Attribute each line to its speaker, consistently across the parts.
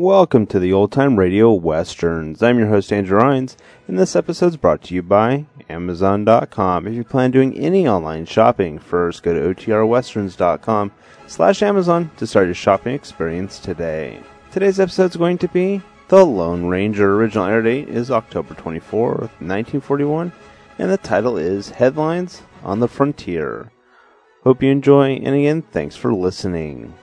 Speaker 1: Welcome to the Old Time Radio Westerns. I'm your host, Andrew Rhines, and this episode is brought to you by Amazon.com. If you plan on doing any online shopping, first go to otrwesterns.com/Amazon to start your shopping experience today. Today's episode is going to be The Lone Ranger. Original air date is October 24th, 1941, and the title is Headlines on the Frontier. Hope you enjoy, and again, thanks for listening.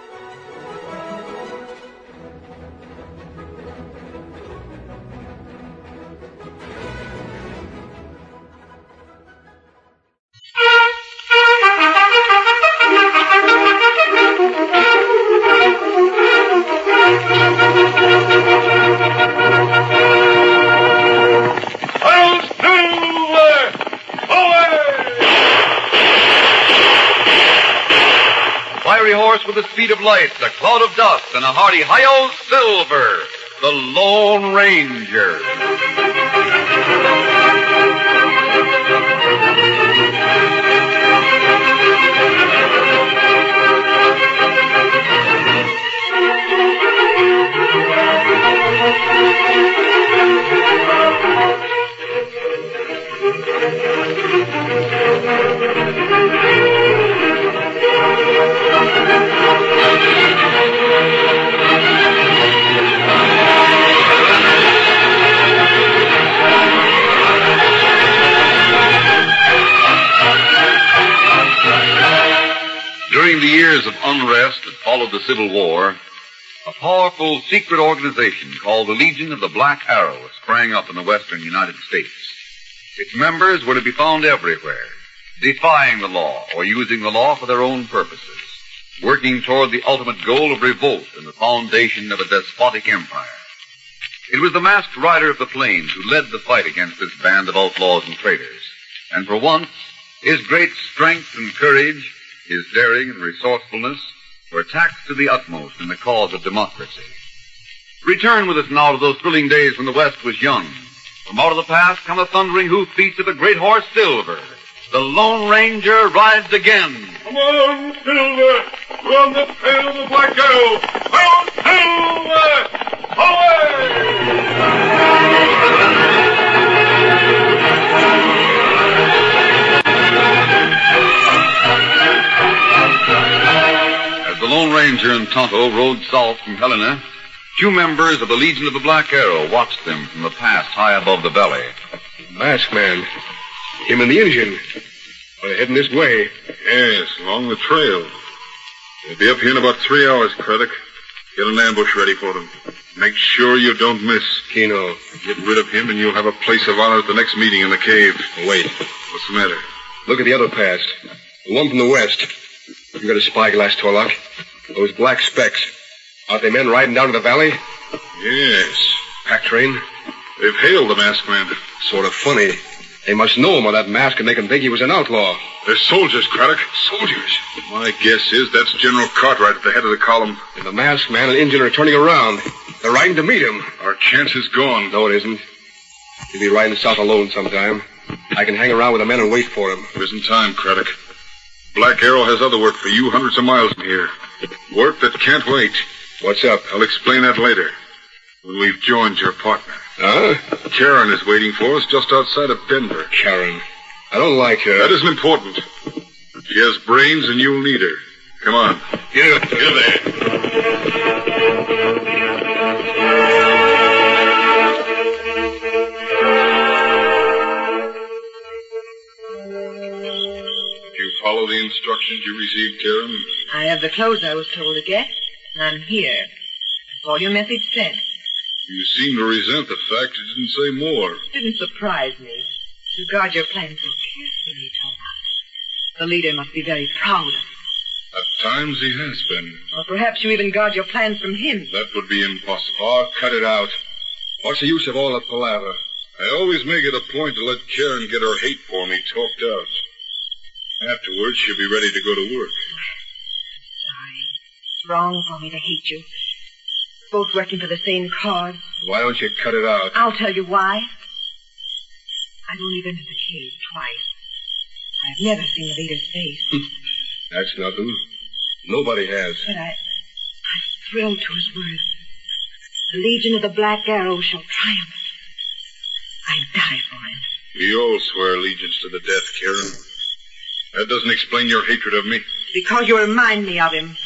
Speaker 2: With the speed of light, a cloud of dust, and a hearty hi-yo Silver, the Lone Ranger. During the years of unrest that followed the Civil War, a powerful secret organization called the Legion of the Black Arrow sprang up in the western United States. Its members were to be found everywhere, defying the law or using the law for their own purposes, working toward the ultimate goal of revolt and the foundation of a despotic empire. It was the masked rider of the plains who led the fight against this band of outlaws and traitors, and for once, his great strength and courage, his daring and resourcefulness were taxed to the utmost in the cause of democracy. Return with us now to those thrilling days when the West was young. From out of the past come the thundering hoofbeats of the great horse Silver. The Lone Ranger rides again.
Speaker 3: Come on, Silver! We're on the trail of the Black Arrow! Come on, Silver! Away!
Speaker 2: The Lone Ranger and Tonto rode south from Helena. Two members of the Legion of the Black Arrow watched them from the pass high above the valley.
Speaker 4: Masked man. Him and the Indian. Are they heading this way?
Speaker 3: Yes, along the trail. They'll be up here in about 3 hours, Craddock. Get an ambush ready for them. Make sure you don't miss.
Speaker 4: Keno.
Speaker 3: Get rid of him and you'll have a place of honor at the next meeting in the cave.
Speaker 4: Wait.
Speaker 3: What's the matter?
Speaker 4: Look at the other pass. The one from the west. You got a spyglass, Torlock? Those black specks. Aren't they men riding down to the valley?
Speaker 3: Yes.
Speaker 4: Pack train?
Speaker 3: They've hailed the masked man.
Speaker 4: Sort of funny. They must know him by that mask and make him think he was an outlaw.
Speaker 3: They're soldiers, Craddock.
Speaker 4: Soldiers?
Speaker 3: My guess is that's General Cartwright at the head of the column.
Speaker 4: And the masked man and Indian are turning around. They're riding to meet him.
Speaker 3: Our chance is gone.
Speaker 4: No, it isn't. He'll be riding south alone sometime. I can hang around with the men and wait for him.
Speaker 3: There isn't time, Craddock. Black Arrow has other work for you hundreds of miles from here. Work that can't wait.
Speaker 4: What's up?
Speaker 3: I'll explain that later. When we've joined your partner.
Speaker 4: Huh?
Speaker 3: Karen is waiting for us just outside of Denver.
Speaker 4: Karen. I don't like her.
Speaker 3: That isn't important. She has brains and you'll need her. Come on.
Speaker 4: Get there.
Speaker 3: Follow the instructions you received, Karen?
Speaker 5: I have the clothes I was told to get, and I'm here. That's all your message said.
Speaker 3: You seem to resent the fact you didn't say more.
Speaker 5: It didn't surprise me. You guard your plans so carefully, Thomas. The leader must be very proud of you.
Speaker 3: At times he has been.
Speaker 5: Or perhaps you even guard your plans from him.
Speaker 3: That would be impossible.
Speaker 4: Oh, cut it out. What's the use of all that palaver?
Speaker 3: I always make it a point to let Karen get her hate for me talked out. Afterwards, she'll be ready to go to work.
Speaker 5: Sorry. It's wrong for me to hate you. Both working for the same cause.
Speaker 4: Why don't you cut it out?
Speaker 5: I'll tell you why. I've only been to the cave twice. I've never seen the leader's face.
Speaker 4: That's nothing. Nobody has.
Speaker 5: But I thrilled to his words. The Legion of the Black Arrow shall triumph. I die for him.
Speaker 3: We all swear allegiance to the death, Karen. That doesn't explain your hatred of me.
Speaker 5: Because you remind me of him.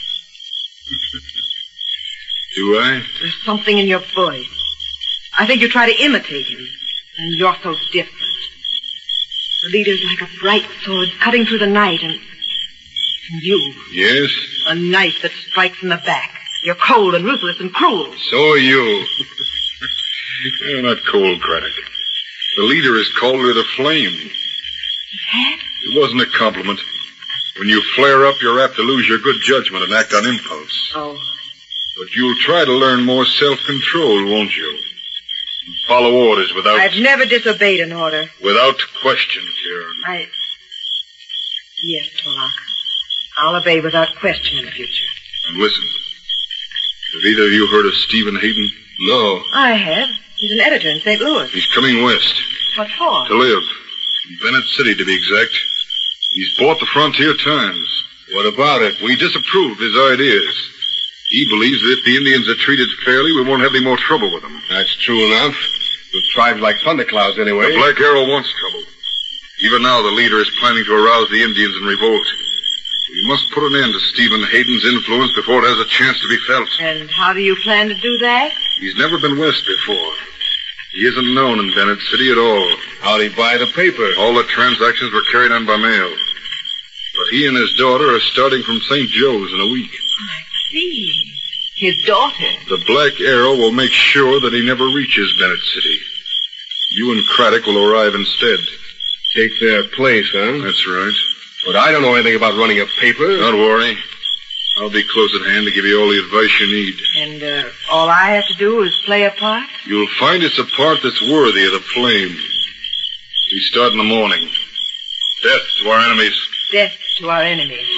Speaker 3: Do I?
Speaker 5: There's something in your voice. I think you try to imitate him. And you're so different. The leader's like a bright sword cutting through the night, and you...
Speaker 3: Yes?
Speaker 5: A knife that strikes in the back. You're cold and ruthless and cruel.
Speaker 3: So are you. You're not cold, Craddock. The leader has called her the Flame.
Speaker 5: Yes?
Speaker 3: It wasn't a compliment. When you flare up, you're apt to lose your good judgment and act on impulse.
Speaker 5: Oh.
Speaker 3: But you'll try to learn more self-control, won't you? Follow orders without...
Speaker 5: I've never disobeyed an order.
Speaker 3: Without question, Karen.
Speaker 5: Yes, Tolak. I'll obey without question in the future.
Speaker 3: And listen. Have either of you heard of Stephen Hayden?
Speaker 4: No.
Speaker 5: I have. He's an editor in St. Louis.
Speaker 3: He's coming west.
Speaker 5: What for?
Speaker 3: To live. In Bennett City, to be exact. He's bought the Frontier Times. What about it? We disapprove his ideas. He believes that if the Indians are treated fairly, we won't have any more trouble with them.
Speaker 4: That's true enough. With tribes like Thunderclouds, anyway.
Speaker 3: The Black Arrow wants trouble. Even now, the leader is planning to arouse the Indians in revolt. We must put an end to Stephen Hayden's influence before it has a chance to be felt.
Speaker 5: And how do you plan to do that?
Speaker 3: He's never been west before. He isn't known in Bennett City at all.
Speaker 4: How'd he buy the paper?
Speaker 3: All the transactions were carried on by mail. But he and his daughter are starting from St. Joe's in a week.
Speaker 5: I see. His daughter.
Speaker 3: The Black Arrow will make sure that he never reaches Bennett City. You and Craddock will arrive instead.
Speaker 4: Take their place, huh?
Speaker 3: That's right.
Speaker 4: But I don't know anything about running a paper.
Speaker 3: Don't worry. I'll be close at hand to give you all the advice you need.
Speaker 5: And all I have to do is play a part?
Speaker 3: You'll find it's a part that's worthy of the Flame. We start in the morning. Death to our enemies.
Speaker 5: Death to our enemies.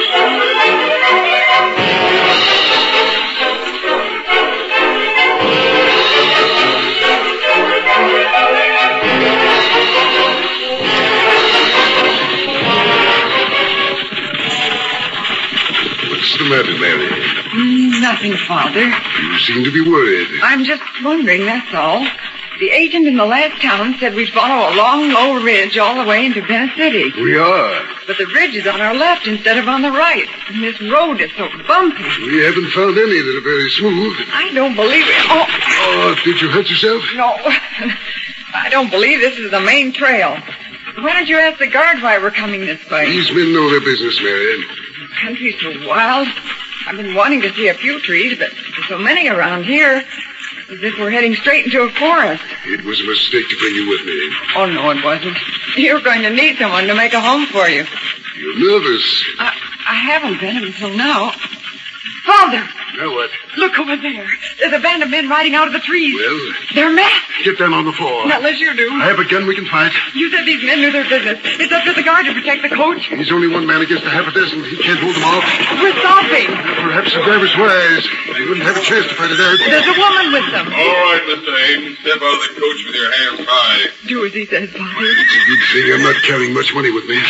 Speaker 6: What's the matter, Mary?
Speaker 7: Nothing, Father.
Speaker 6: You seem to be worried.
Speaker 7: I'm just wondering, that's all. The agent in the last town said we'd follow a long, low ridge all the way into Bennett City.
Speaker 6: We are.
Speaker 7: But the ridge is on our left instead of on the right. And this road is so bumpy.
Speaker 6: We haven't found any that are very smooth.
Speaker 7: I don't believe it.
Speaker 6: Oh, did you hurt yourself?
Speaker 7: No. I don't believe this is the main trail. Why don't you ask the guard why we're coming this way?
Speaker 6: These men know their business, Mary.
Speaker 7: The country's so wild. I've been wanting to see a few trees, but there's so many around here. As if we're heading straight into a forest.
Speaker 6: It was a mistake to bring you with me.
Speaker 7: Oh, no, it wasn't. You're going to need someone to make a home for you.
Speaker 6: You're nervous.
Speaker 7: I haven't been until now. Father!
Speaker 6: Now what?
Speaker 7: Look over there. There's a band of men riding out of the trees.
Speaker 6: Well?
Speaker 7: They're masked.
Speaker 6: Get down on the floor.
Speaker 7: Not unless you do.
Speaker 6: I have a gun. We can fight.
Speaker 7: You said these men knew their business. It's up to the guard to protect the coach.
Speaker 6: He's only one man against a half a dozen. He can't hold them off.
Speaker 7: We're stopping.
Speaker 6: Perhaps the driver's wise. They wouldn't have a chance to fight it out.
Speaker 7: There's a woman with them.
Speaker 3: All right, Mr. Hayden. Step out of the coach with your hands high.
Speaker 7: Do as he says, Father.
Speaker 6: It's a good thing I'm not carrying much money with me.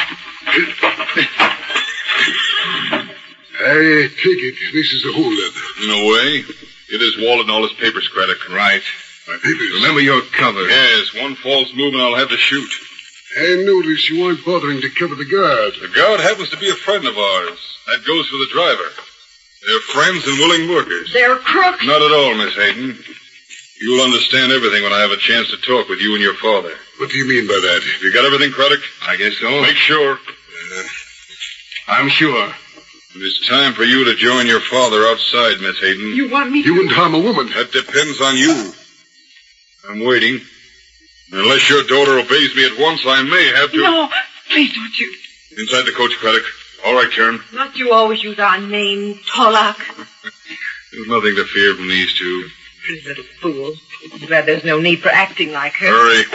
Speaker 6: I take it this is a holdup.
Speaker 3: No way. It is Walden and all his papers, Craddock.
Speaker 4: Right.
Speaker 6: My papers.
Speaker 4: Remember your cover.
Speaker 3: Yes, one false move and I'll have to shoot.
Speaker 6: I notice you aren't bothering to cover the guard.
Speaker 3: The guard happens to be a friend of ours. That goes for the driver. They're friends and willing workers.
Speaker 7: They're crooks.
Speaker 3: Not at all, Miss Hayden. You'll understand everything when I have a chance to talk with you and your father.
Speaker 6: What do you mean by that?
Speaker 3: You got everything, Craddock?
Speaker 4: I guess so.
Speaker 3: Make sure.
Speaker 4: I'm sure.
Speaker 3: It is time for you to join your father outside, Miss Hayden.
Speaker 7: You want me to?
Speaker 6: You wouldn't harm a woman.
Speaker 3: That depends on you. I'm waiting. Unless your daughter obeys me at once, I may have to...
Speaker 7: No, please don't you.
Speaker 3: Inside the coach, Craddock. All right, Karen.
Speaker 5: Must you always use our name, Tolak?
Speaker 3: There's nothing to fear from these two.
Speaker 5: These little fools. I'm glad there's no need for acting like her.
Speaker 3: Hurry.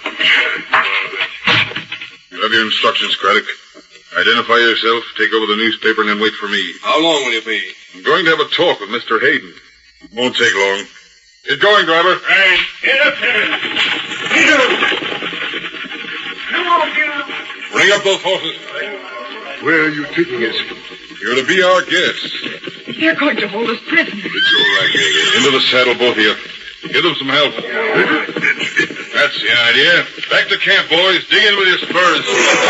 Speaker 3: You have your instructions, Craddock. Identify yourself, take over the newspaper, and then wait for me.
Speaker 4: How long will you be?
Speaker 3: I'm going to have a talk with Mr. Hayden. It won't take long. Get going, driver.
Speaker 8: Hey, get up there. Get up. Come on, get up.
Speaker 3: Bring up those horses.
Speaker 6: Where are you taking us?
Speaker 3: You're to be our guests.
Speaker 7: They're going to hold us prisoners.
Speaker 3: It's all right, David. Into the saddle, both of you. Give them some help. That's the idea. Back to camp, boys. Dig in with your spurs.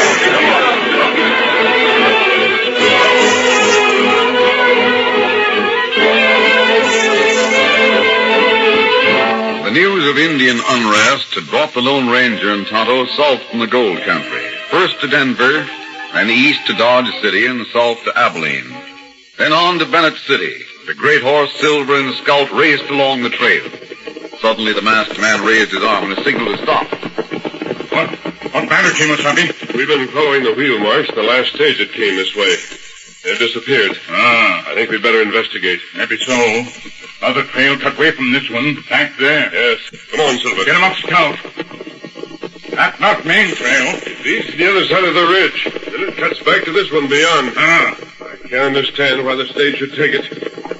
Speaker 2: The news of Indian unrest had brought the Lone Ranger and Tonto south from the gold country. First to Denver, then east to Dodge City, and south to Abilene. Then on to Bennett City. The great horse Silver and Scout raced along the trail. Suddenly the masked man raised his arm in a signal to stop.
Speaker 3: What matter, Kimosabe? We've been following the wheel marks the last stage that came this way. They've disappeared. I think we'd better investigate.
Speaker 9: Maybe so. Other trail cut away from this one, back there.
Speaker 3: Yes. Come on, Silver.
Speaker 9: Get him up, Scout. That's not main trail.
Speaker 3: It leads to the other side of the ridge. Then it cuts back to this one beyond. I can't understand why the stage should take it.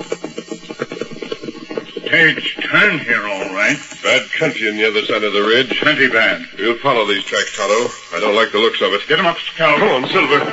Speaker 9: Stage turn here, all right.
Speaker 3: Bad country on the other side of the ridge.
Speaker 9: Plenty bad.
Speaker 3: We'll follow these tracks, Tonto. I don't like the looks of it.
Speaker 9: Get him up, Scout.
Speaker 3: Come on, Silver.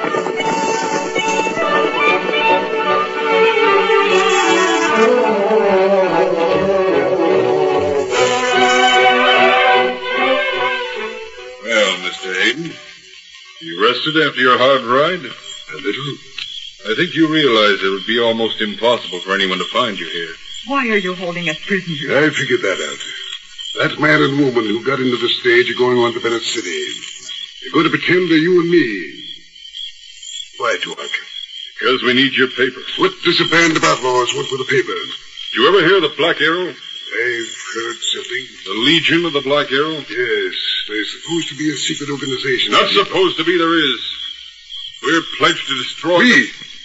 Speaker 3: Well, Mr. Hayden, you rested after your hard ride? A little. I think you realize it would be almost impossible for anyone to find you here.
Speaker 7: Why are you holding us prisoners?
Speaker 6: I figured that out. That man and woman who got into the stage are going on to Bennett City. They're going to pretend they're you and me. Why, Tuak?
Speaker 3: Because we need your papers.
Speaker 6: What does a band of outlaws want with the papers?
Speaker 3: Did you ever hear of the Black Arrow?
Speaker 6: I've heard something.
Speaker 3: The Legion of the Black Arrow?
Speaker 6: Yes, there's supposed to be a secret organization.
Speaker 3: Not supposed to be, there is. We're pledged to destroy them.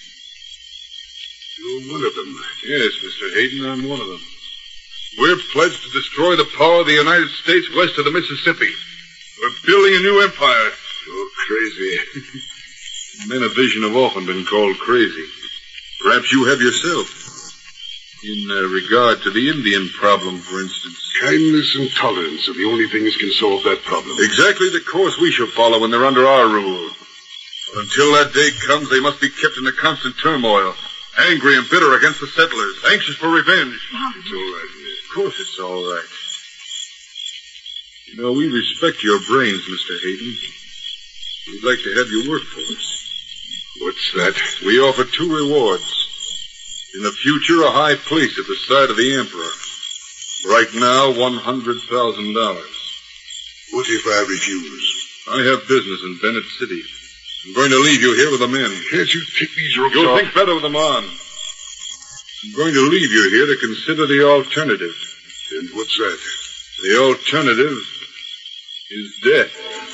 Speaker 6: You're one of them.
Speaker 3: Yes, Mr. Hayden, I'm one of them. We're pledged to destroy the power of the United States west of the Mississippi. We're building a new empire.
Speaker 6: You're crazy.
Speaker 3: Men of vision have often been called crazy. Perhaps you have yourself. In regard to the Indian problem, for instance.
Speaker 6: Kindness and tolerance are the only things can solve that problem.
Speaker 3: Exactly the course we shall follow when they're under our rule. But until that day comes, they must be kept in a constant turmoil. Angry and bitter against the settlers. Anxious for revenge.
Speaker 6: It's all right.
Speaker 3: Of course it's all right. You know, we respect your brains, Mr. Hayden. We'd like to have you work for us.
Speaker 6: What's that?
Speaker 3: We offer 2 rewards. In the future, a high place at the side of the Emperor. Right now, $100,000.
Speaker 6: What if I refuse?
Speaker 3: I have business in Bennett City. I'm going to leave you here with the men.
Speaker 6: Can't you take these ropes
Speaker 3: You'll
Speaker 6: off?
Speaker 3: think better with them on. I'm going to leave you here to consider the alternative.
Speaker 6: And what's that?
Speaker 3: The alternative is death.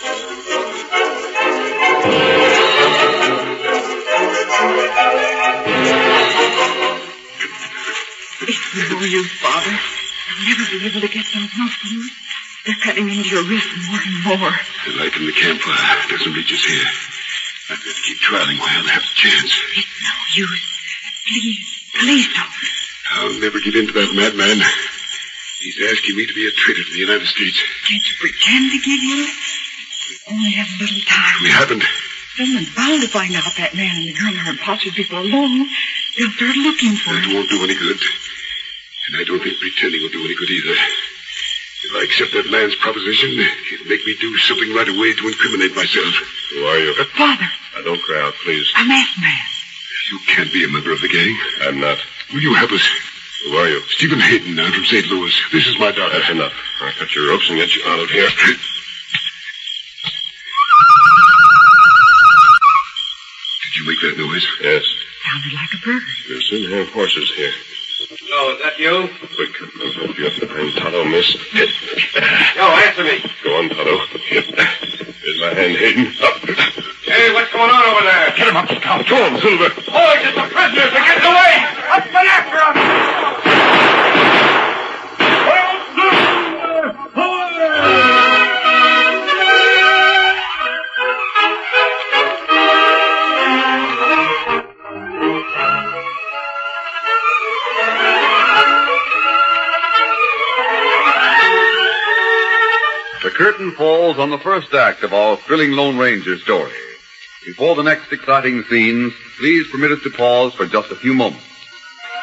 Speaker 7: It's no use, Father. I'll never be able to get those ropes loose. They're cutting into your wrist more and more.
Speaker 6: The light from the campfire doesn't reach us here. I've got to keep trialing while I have the chance.
Speaker 7: It's no use. Please don't.
Speaker 6: I'll never give in to that madman. He's asking me to be a traitor to the United States.
Speaker 7: Can't you pretend to give in? We only have a little time.
Speaker 6: We haven't.
Speaker 7: Someone's bound to find out that man and the girl are imposters before long. They'll start looking for
Speaker 6: That
Speaker 7: him.
Speaker 6: won't do any good. And I don't think pretending will do any good either. If I accept that man's proposition, it'll make me do something right away to incriminate myself.
Speaker 3: Who are you?
Speaker 7: Father,
Speaker 3: Now, don't cry out, please.
Speaker 7: a masked man.
Speaker 6: You can't be a member of the gang.
Speaker 3: I'm not.
Speaker 6: Will you help us?
Speaker 3: Who are you?
Speaker 6: Stephen Hayden, I'm from St. Louis. This is my daughter.
Speaker 3: That's enough. I'll cut your ropes and get you out of here.
Speaker 6: Did you make that noise?
Speaker 3: Yes.
Speaker 7: Sounded like a bird.
Speaker 3: We'll soon have horses here.
Speaker 8: Oh, is that you?
Speaker 3: Quick, I'll help you up behind Tonto, miss.
Speaker 8: Yo, answer me.
Speaker 3: Go on, Tonto. Here's my hand, Hayden. Up.
Speaker 8: Hey, what's going on over there?
Speaker 9: Get him up, Scout.
Speaker 3: Go on, Silver.
Speaker 8: Boys, it's the prisoners. They're getting away. Up and after them.
Speaker 2: The curtain falls on the first act of our thrilling Lone Ranger story. Before the next exciting scenes, please permit us to pause for just a few moments.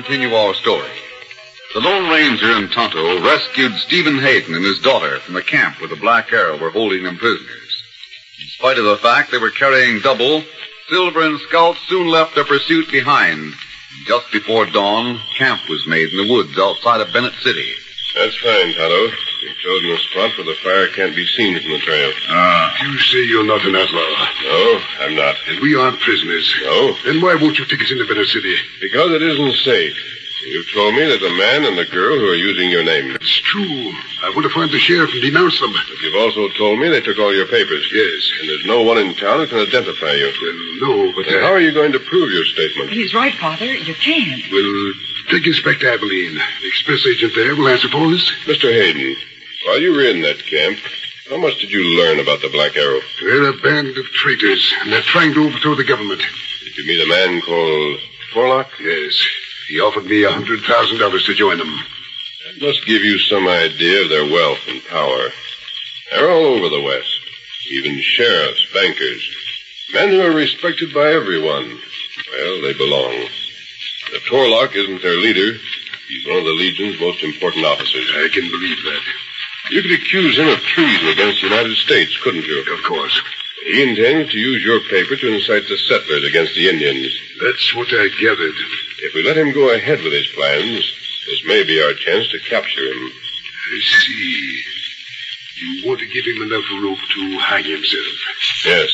Speaker 2: continue our story. The Lone Ranger and Tonto rescued Stephen Hayden and his daughter from the camp where the Black Arrow were holding them prisoners. In spite of the fact they were carrying double, Silver and Scout soon left their pursuit behind. And just before dawn, camp was made in the woods outside of Bennett City.
Speaker 4: That's fine, Tonto. You've chosen a spot where the fire can't be seen from the trail.
Speaker 6: You say you're not an outlaw.
Speaker 4: No, I'm not.
Speaker 6: And we aren't prisoners.
Speaker 4: No?
Speaker 6: Then why won't you take us into Bennett City?
Speaker 4: Because it isn't safe. You've told me there's a man and a girl who are using your name.
Speaker 6: It's true. I want to find the sheriff and denounce them.
Speaker 4: But you've also told me they took all your papers.
Speaker 6: Yes.
Speaker 4: And there's no one in town who can identify you.
Speaker 6: Well, no, but...
Speaker 4: Then how are you going to prove your statement?
Speaker 7: He's right, Father. You can't.
Speaker 6: Well, take Inspector Abilene. The express agent there will answer for us.
Speaker 4: Mr. Hayden, while you were in that camp, how much did you learn about the Black Arrow?
Speaker 6: They're a band of traitors, and they're trying to overthrow the government.
Speaker 4: Did you meet a man called Torlock?
Speaker 6: Yes. He offered me $100,000 to join them.
Speaker 4: That must give you some idea of their wealth and power. They're all over the West. Even sheriffs, bankers. Men who are respected by everyone. Well, they belong. If Torlock isn't their leader, he's one of the Legion's most important officers.
Speaker 6: I can believe that.
Speaker 4: You could accuse him of treason against the United States, couldn't you?
Speaker 6: Of course.
Speaker 4: He intends to use your paper to incite the settlers against the Indians.
Speaker 6: That's what I gathered.
Speaker 4: If we let him go ahead with his plans, this may be our chance to capture him.
Speaker 6: I see. You want to give him enough rope to hang himself.
Speaker 4: Yes.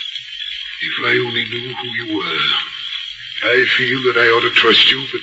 Speaker 6: If I only knew who you were. I feel that I ought to trust you, but...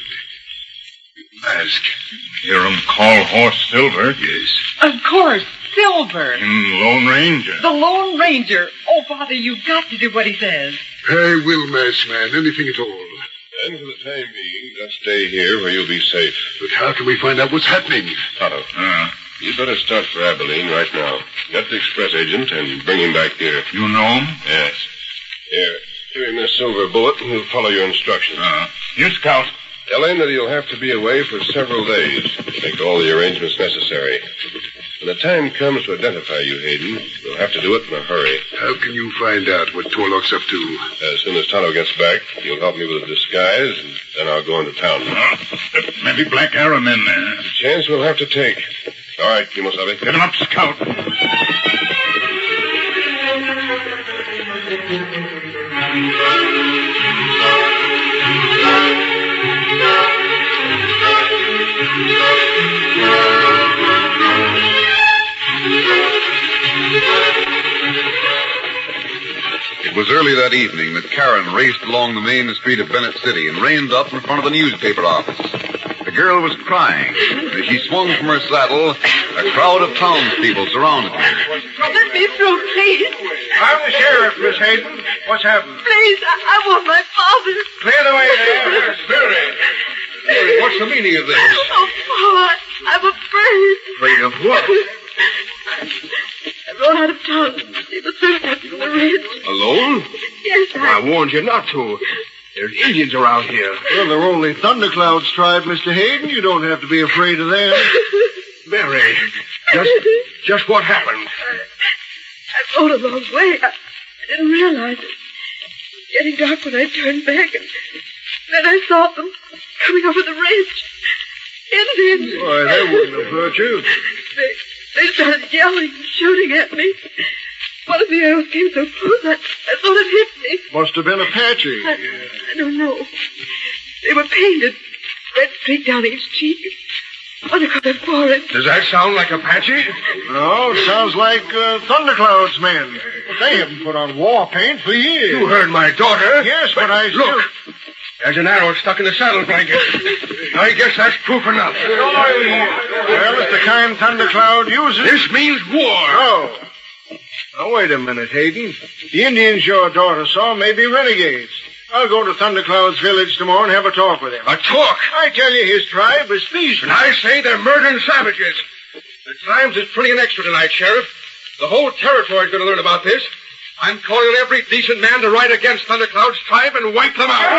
Speaker 6: Ask.
Speaker 9: Hear him call Horse Silver.
Speaker 6: Yes.
Speaker 7: Of course, Silver.
Speaker 9: Lone Ranger.
Speaker 7: The Lone Ranger. Oh, Father, you've got to do what he says.
Speaker 6: I will, Masked Man. Anything at all.
Speaker 4: And for the time being, just stay here where you'll be safe.
Speaker 6: But how can we find out what's happening?
Speaker 4: Tonto, you'd better start for Abilene right now. Get the express agent and bring him back here.
Speaker 9: You know him?
Speaker 4: Yes. Here, give him this silver bullet and he'll follow your instructions.
Speaker 9: You Scout.
Speaker 4: Tell him that he'll have to be away for several days to make all the arrangements necessary. When the time comes to identify you, Hayden, we'll have to do it in a hurry.
Speaker 6: How can you find out what Torlock's up to?
Speaker 4: As soon as Tonto gets back, he'll help me with a disguise, and then I'll go into town.
Speaker 9: There may be Black Arrow men there.
Speaker 4: It's a chance we'll have to take. All right, Kimosabe.
Speaker 9: Get him up, Scout.
Speaker 2: It was early that evening that Karen raced along the main street of Bennett City and reined up in front of the newspaper office. The girl was crying. As she swung from her saddle, a crowd of townspeople surrounded her.
Speaker 5: Let me through, please.
Speaker 8: I'm the sheriff, Miss Hayden. What's happened?
Speaker 5: Please, I want my father.
Speaker 8: Clear the way there.
Speaker 4: Mary, what's the meaning of this?
Speaker 5: Oh, Paul, I'm afraid.
Speaker 8: Afraid of what?
Speaker 5: I rode out of town to see the circus from the ridge.
Speaker 8: Alone?
Speaker 5: Yes,
Speaker 8: I warned you not to. There's Indians around here.
Speaker 10: Well, they're only Thundercloud's tribe, Mr. Hayden. You don't have to be afraid of them.
Speaker 8: Mary, just what happened?
Speaker 5: I rode a long way. I didn't realize it. It was getting dark when I turned back, and then I saw them coming over the ridge. Indians.
Speaker 10: Why, they wouldn't have hurt you.
Speaker 5: They started yelling and shooting at me. One of the arrows came so close, I thought it hit me.
Speaker 10: Must have been Apache.
Speaker 5: I don't know. They were painted. Red streak down each cheek. On across their forehead.
Speaker 8: Does that sound like Apache?
Speaker 10: No, it sounds like Thundercloud's men. They haven't put on war paint for years.
Speaker 8: You heard my daughter.
Speaker 10: Yes, but I
Speaker 8: Look, there's an arrow stuck in the saddle blanket. I guess that's proof enough.
Speaker 10: Well, it's the kind Thundercloud uses.
Speaker 8: This means war.
Speaker 10: Oh. Now, wait a minute, Hayden. The Indians your daughter saw may be renegades. I'll go to Thundercloud's village tomorrow and have a talk with him.
Speaker 8: A talk?
Speaker 10: I tell you, his tribe is thieves.
Speaker 8: And I say they're murdering savages. The Times is printing an extra tonight, Sheriff. The whole territory's going to learn about this. I'm calling on every decent man to ride against Thundercloud's tribe and wipe them out.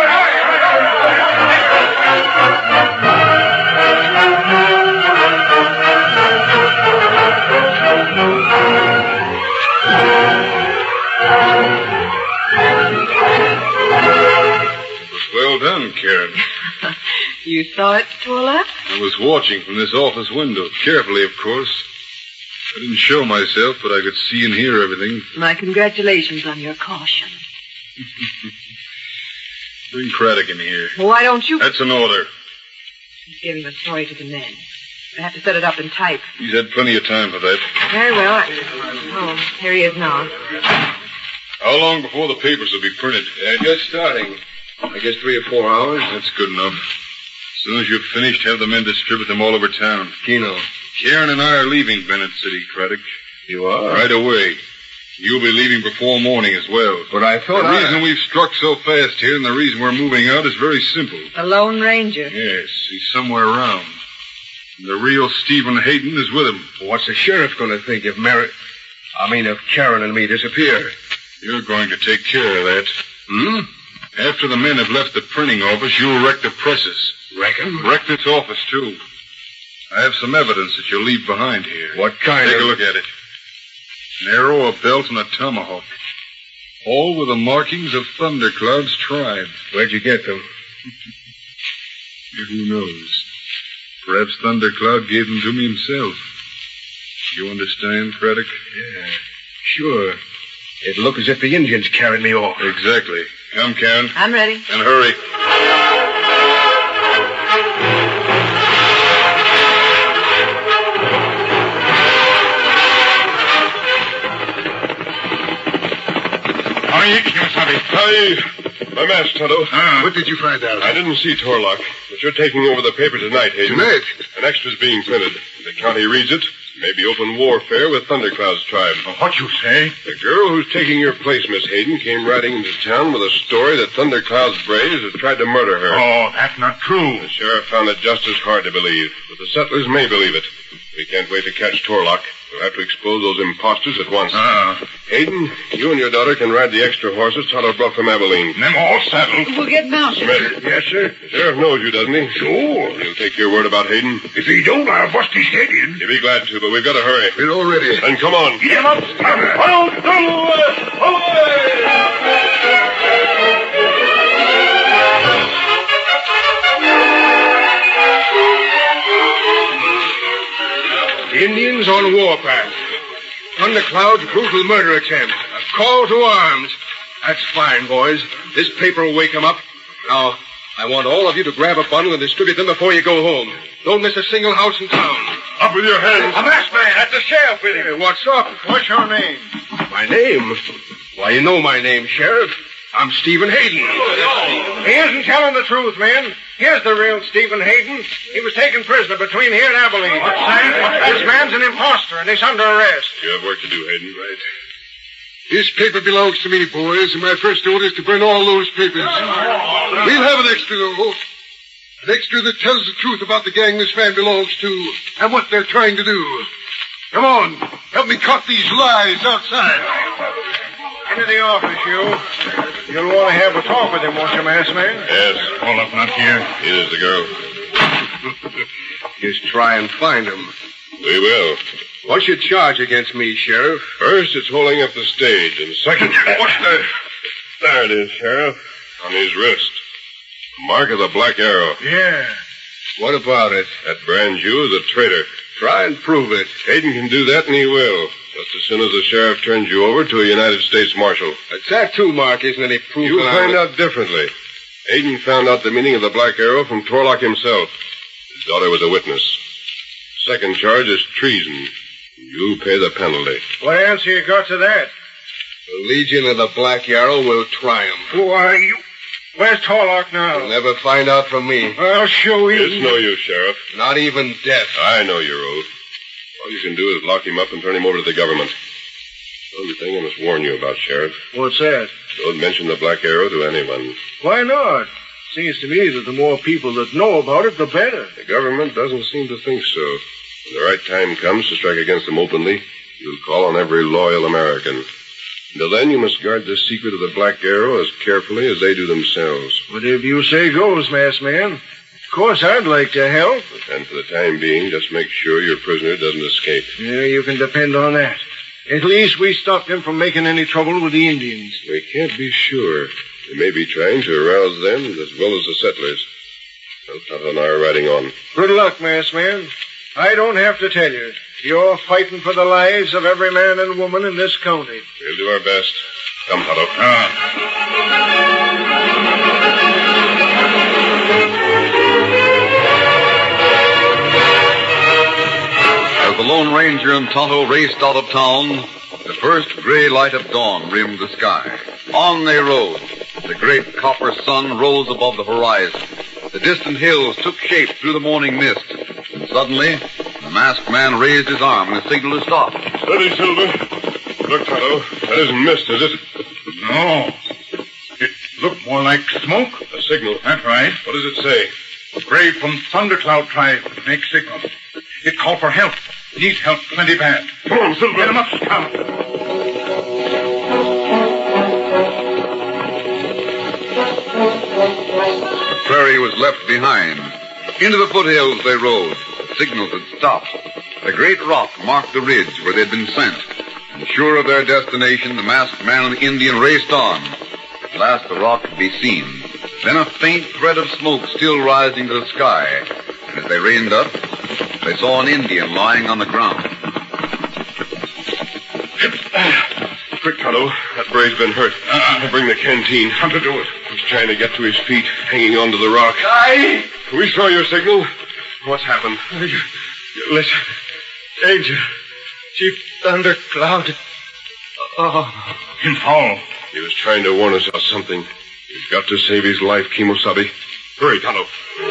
Speaker 4: Well done, Karen.
Speaker 7: You saw it, Torlock?
Speaker 3: I was watching from this office window, carefully, of course. I didn't show myself, but I could see and hear everything.
Speaker 7: My congratulations on your caution.
Speaker 3: Bring Craddock in here.
Speaker 7: Why don't you...
Speaker 3: That's an order.
Speaker 7: He's giving the story to the men. I have to set it up in type.
Speaker 3: He's had plenty of time for that.
Speaker 7: Very well. Oh, here he is now.
Speaker 3: How long before the papers will be printed?
Speaker 8: Just starting. I guess 3 or 4 hours.
Speaker 3: That's good enough. As soon as you've finished, have the men distribute them all over town.
Speaker 8: Keno.
Speaker 3: Karen and I are leaving Bennett City, Craddock.
Speaker 8: You are?
Speaker 3: Right away. You'll be leaving before morning as well.
Speaker 8: But I thought
Speaker 3: The reason we've struck so fast here and the reason we're moving out is very simple.
Speaker 7: The Lone Ranger.
Speaker 3: Yes, he's somewhere around. And the real Stephen Hayden is with him.
Speaker 8: What's the sheriff going to think if if Karen and me disappear?
Speaker 3: You're going to take care of that. After the men have left the printing office, you'll wreck the presses.
Speaker 8: Wreck 'em?
Speaker 3: Wreck this office, too. I have some evidence that you'll leave behind here.
Speaker 8: What kind
Speaker 3: Take a look at it. An arrow, a belt, and a tomahawk. All with the markings of Thundercloud's tribe.
Speaker 8: Where'd you get them?
Speaker 3: Who knows? Perhaps Thundercloud gave them to me himself. You understand, Craddock?
Speaker 8: Yeah, sure. It looked as if the Indians carried me off.
Speaker 3: Exactly. Come, Karen.
Speaker 7: I'm ready.
Speaker 3: And hurry.
Speaker 4: My master, Tonto.
Speaker 6: What did you find out?
Speaker 4: I didn't see Torlock, but you're taking over the paper tonight, Hayden.
Speaker 6: Tonight?
Speaker 4: An extra's being printed. The county reads it. Maybe open warfare with Thundercloud's tribe.
Speaker 9: What you say?
Speaker 4: The girl who's taking your place, Miss Hayden, came riding into town with a story that Thundercloud's braves had tried to murder her.
Speaker 9: Oh, that's not true.
Speaker 4: The sheriff found it just as hard to believe, but the settlers may believe it. We can't wait to catch Torlock. We'll have to expose those imposters at once. Hayden, you and your daughter can ride the extra horses Tonto brought from Abilene.
Speaker 9: Them all saddled.
Speaker 7: We'll get mounted.
Speaker 4: Smith.
Speaker 8: Yes, sir.
Speaker 4: The sheriff knows you, doesn't he?
Speaker 8: Sure.
Speaker 4: He'll take your word about Hayden.
Speaker 8: If he don't, I'll bust his head in.
Speaker 4: You'll be glad to, but we've got to hurry.
Speaker 6: We're all ready.
Speaker 4: Then come on.
Speaker 8: Get him up. Indians on warpath. Thundercloud's brutal murder attempt. A call to arms. That's fine, boys. This paper will wake them up. Now, I want all of you to grab a bundle and distribute them before you go home. Don't miss a single house in town.
Speaker 4: Up with your hands.
Speaker 8: A masked man. That's the sheriff with him. Hey, what's up?
Speaker 10: What's your name?
Speaker 8: My name? Why, you know my name, Sheriff. I'm Stephen Hayden.
Speaker 10: He isn't telling the truth, man. Here's the real Stephen Hayden. He was taken prisoner between here and Abilene. This man's an imposter, and he's under arrest.
Speaker 4: You have work to do, Hayden. Right.
Speaker 6: This paper belongs to me, boys, and my first order is to burn all those papers. We'll have an extra, though. An extra that tells the truth about the gang this man belongs to and what they're trying to do. Come on, help me cut these lies outside.
Speaker 10: Into the office, you. You'll want to have a talk with him, won't you, masked man?
Speaker 4: Yes.
Speaker 9: Hold up, not here.
Speaker 4: It is the girl.
Speaker 8: Just try and find him.
Speaker 4: We will.
Speaker 8: What's your charge against me, Sheriff?
Speaker 4: First, it's holding up the stage, and second... There it is, Sheriff. On his wrist. The mark of the black arrow.
Speaker 10: Yeah.
Speaker 8: What about it?
Speaker 4: That brands you as a traitor.
Speaker 8: Try and prove it.
Speaker 4: Hayden can do that, and he will. Just as soon as the sheriff turns you over to a United States Marshal.
Speaker 8: A tattoo mark isn't any proof.
Speaker 4: You'll find out differently. Hayden found out the meaning of the black arrow from Torlock himself. His daughter was a witness. Second charge is treason. You'll pay the penalty.
Speaker 10: What answer you got to that?
Speaker 8: The Legion of the Black Arrow will triumph.
Speaker 10: Who are you? Where's Torlock now?
Speaker 8: You'll never find out from me.
Speaker 10: I'll show you.
Speaker 4: It's no use, Sheriff.
Speaker 8: Not even death.
Speaker 4: I know your oath. All you can do is lock him up and turn him over to the government. One thing I must warn you about, Sheriff.
Speaker 10: What's that?
Speaker 4: Don't mention the black arrow to anyone.
Speaker 10: Why not? Seems to me that the more people that know about it, the better.
Speaker 4: The government doesn't seem to think so. When the right time comes to strike against them openly, you'll call on every loyal American. Until then, you must guard the secret of the black arrow as carefully as they do themselves.
Speaker 10: Whatever you say goes, masked man. Of course, I'd like to help.
Speaker 4: And for the time being, just make sure your prisoner doesn't escape.
Speaker 10: Yeah, you can depend on that. At least we stopped them from making any trouble with the Indians.
Speaker 4: We can't be sure. They may be trying to arouse them as well as the settlers. El Tonto and I are riding on.
Speaker 10: Good luck, masked man. I don't have to tell you. You're fighting for the lives of every man and woman in this county.
Speaker 4: We'll do our best. Come, Tonto.
Speaker 2: As the Lone Ranger and Tonto raced out of town, the first gray light of dawn rimmed the sky. On they rode. The great copper sun rose above the horizon. The distant hills took shape through the morning mist. And suddenly, the masked man raised his arm in a signal to stop.
Speaker 4: Steady, Silver. Look, Tonto. That isn't mist, is it?
Speaker 9: No. It looked more like smoke.
Speaker 4: A signal.
Speaker 9: That's right.
Speaker 4: What does it say?
Speaker 9: Gray from Thundercloud tribe makes signal. It called for help. Needs help plenty bad.
Speaker 4: Come on, Silver.
Speaker 9: Get him up, Scout.
Speaker 2: The prairie was left behind. Into the foothills they rode. The signals had stopped. A great rock marked the ridge where they'd been sent. And sure of their destination, the masked man and the Indian raced on. At last the rock could be seen. Then a faint thread of smoke still rising to the sky. And as they reined up, they saw an Indian lying on the ground.
Speaker 4: Quick, Tonto. That bray's been hurt. Bring the canteen.
Speaker 9: Come to do it.
Speaker 4: He's trying to get to his feet, hanging onto the rock. We saw your signal. What's happened?
Speaker 10: Listen. Angel. Chief Thundercloud.
Speaker 9: In fall.
Speaker 4: He was trying to warn us about something. We've got to save his life, Kimosabe. Hurry, Tonto.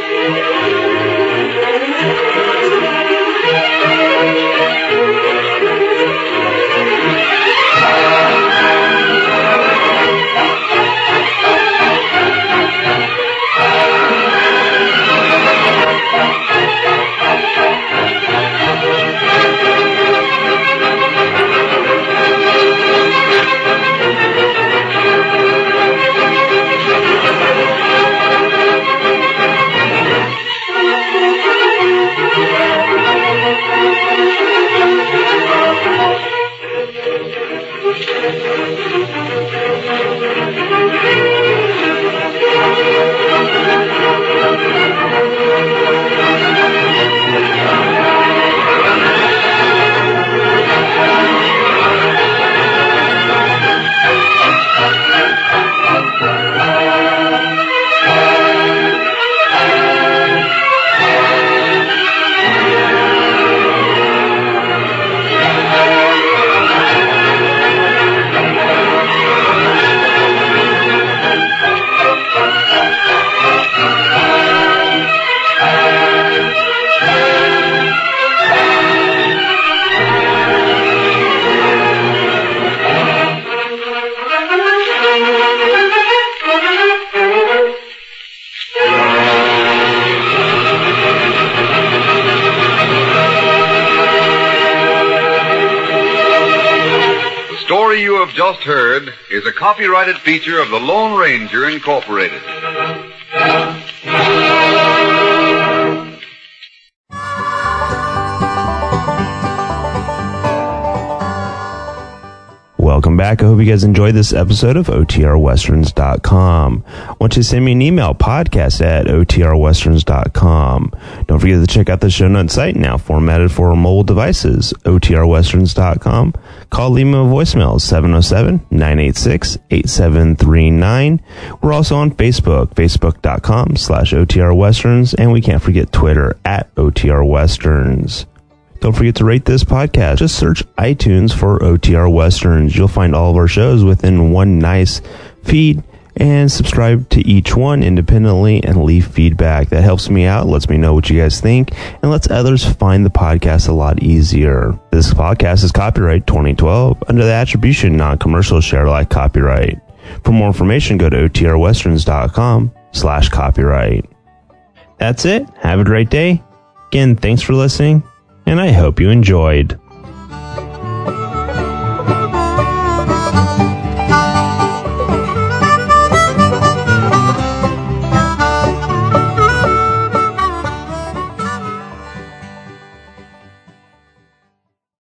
Speaker 2: The story you have just heard is a copyrighted feature of the Lone Ranger Incorporated.
Speaker 1: Welcome back. I hope you guys enjoyed this episode of OTRWesterns.com. Want you to send me an email, podcast at OTRWesterns.com. Don't forget to check out the show notes site, now formatted for mobile devices, OTRWesterns.com. Call, leave me a voicemail, 707-986-8739. We're also on Facebook, Facebook.com/OTRWesterns, and we can't forget Twitter at OTRWesterns. Don't forget to rate this podcast. Just search iTunes for OTR Westerns. You'll find all of our shows within one nice feed, and subscribe to each one independently and leave feedback. That helps me out, lets me know what you guys think, and lets others find the podcast a lot easier. This podcast is copyright 2012 under the attribution non-commercial share alike copyright. For more information, go to OTRWesterns.com/copyright. That's it. Have a great day. Again, thanks for listening, and I hope you enjoyed.